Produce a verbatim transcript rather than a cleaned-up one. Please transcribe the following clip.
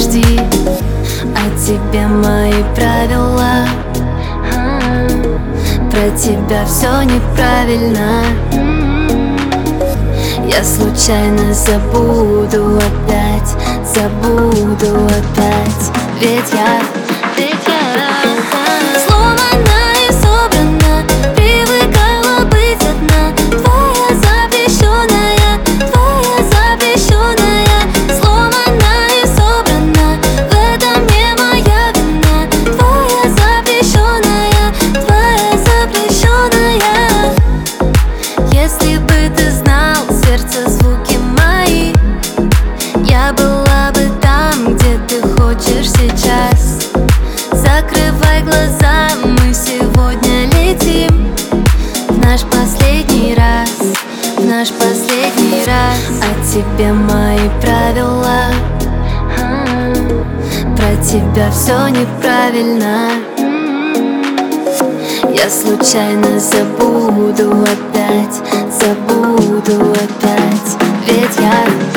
подожди, о тебе мои правила. Про тебя все неправильно. Я случайно забуду опять, забуду опять. Ведь я, ведь я сломана и собрана, привыкала быть одна. Твоя запрещенная, твоя запрещенная. Сломана и собрана, в этом не моя вина. Твоя запрещенная, твоя запрещенная. Если бы ты знал сердце звуки мои, я была бы там, где ты хочешь сейчас. Закрывай глаза, мы сегодня летим в наш последний раз, в наш последний раз. О тебе мои правила, про тебя все неправильно. Я случайно забуду опять, забуду опять. Ведь я